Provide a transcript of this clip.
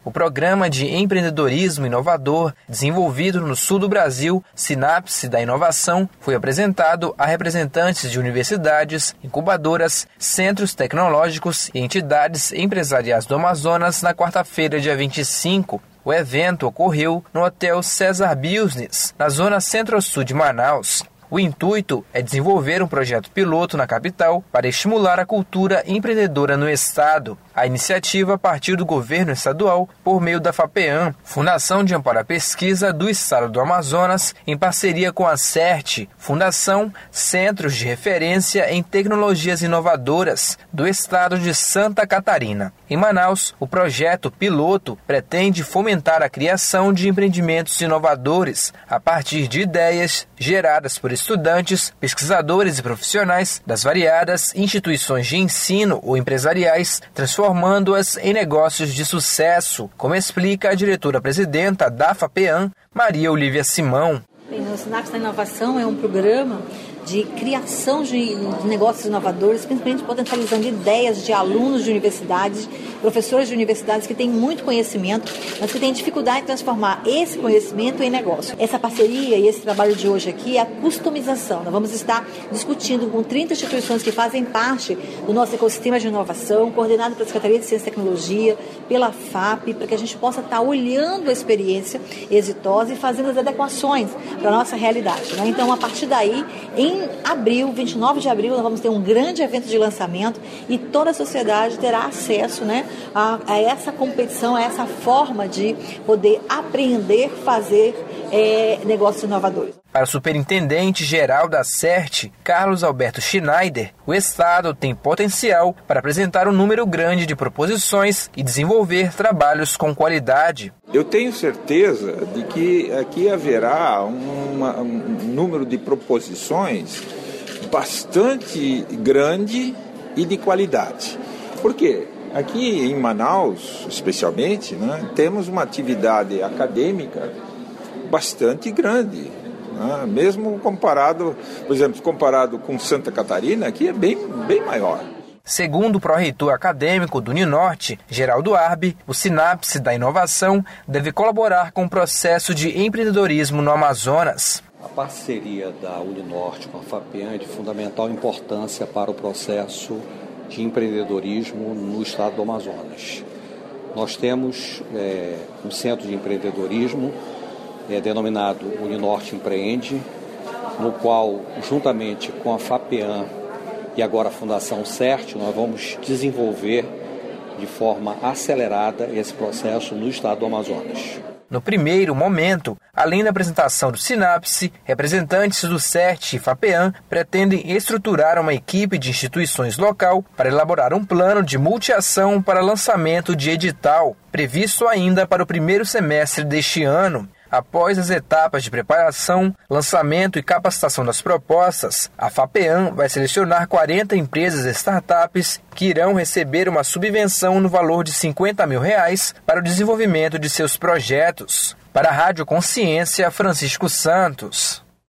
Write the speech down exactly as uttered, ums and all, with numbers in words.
O Programa de Empreendedorismo Inovador, desenvolvido no sul do Brasil, Sinapse da Inovação, foi apresentado a representantes de universidades, incubadoras, centros tecnológicos e entidades empresariais do Amazonas na quarta-feira, dia vinte e cinco. O evento ocorreu no Hotel César Business, na zona centro-sul de Manaus. O intuito é desenvolver um projeto piloto na capital para estimular a cultura empreendedora no estado. A iniciativa partiu do governo estadual por meio da FAPEAM, Fundação de Amparo à Pesquisa do Estado do Amazonas, em parceria com a CERT, Fundação Centros de Referência em Tecnologias Inovadoras do Estado de Santa Catarina. Em Manaus, o projeto piloto pretende fomentar a criação de empreendimentos inovadores a partir de ideias geradas por estudantes, pesquisadores e profissionais das variadas instituições de ensino ou empresariais, transformando-as em negócios de sucesso, como explica a diretora-presidenta da FAPEAM, Maria Olívia Simão. Bem, o Sinapse da Inovação é um programa de criação de negócios inovadores, principalmente potencializando ideias de alunos de universidades, professores de universidades que têm muito conhecimento, mas que têm dificuldade em transformar esse conhecimento em negócio. Essa parceria e esse trabalho de hoje aqui é a customização. Nós vamos estar discutindo com trinta instituições que fazem parte do nosso ecossistema de inovação, coordenado pela Secretaria de Ciência e Tecnologia, pela FAP, para que a gente possa estar olhando a experiência exitosa e fazendo as adequações para a nossa realidade, né? Então, a partir daí, em Em abril, vinte e nove de abril, nós vamos ter um grande evento de lançamento e toda a sociedade terá acesso, né, a, a essa competição, a essa forma de poder aprender, fazer é, negócios inovadores. Para o superintendente-geral da CERT, Carlos Alberto Schneider, o Estado tem potencial para apresentar um número grande de proposições e desenvolver trabalhos com qualidade. Eu tenho certeza de que aqui haverá uma, um número de proposições bastante grande e de qualidade. Por quê? Aqui em Manaus, especialmente, né, temos uma atividade acadêmica bastante grande. Ah, mesmo comparado, por exemplo, comparado com Santa Catarina, aqui é bem, bem maior. Segundo o pró-reitor acadêmico do Uninorte, Geraldo Arbi, o Sinapse da Inovação deve colaborar com o processo de empreendedorismo no Amazonas. A parceria da Uninorte com a FAPEAM é de fundamental importância para o processo de empreendedorismo no estado do Amazonas. Nós temos é, um centro de empreendedorismo é denominado Uninorte Empreende, no qual, juntamente com a FAPEAM e agora a Fundação CERT, nós vamos desenvolver de forma acelerada esse processo no estado do Amazonas. No primeiro momento, além da apresentação do Sinapse, representantes do CERT e FAPEAM pretendem estruturar uma equipe de instituições local para elaborar um plano de multiação para lançamento de edital, previsto ainda para o primeiro semestre deste ano. Após as etapas de preparação, lançamento e capacitação das propostas, a FAPEAM vai selecionar quarenta empresas e startups que irão receber uma subvenção no valor de cinquenta mil reais para o desenvolvimento de seus projetos. Para a Rádio Consciência, Francisco Santos.